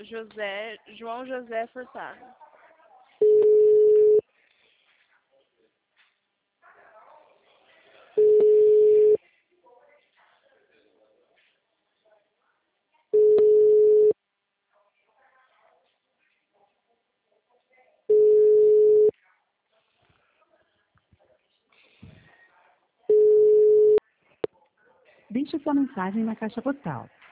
João José Furtado. Deixe sua mensagem na caixa postal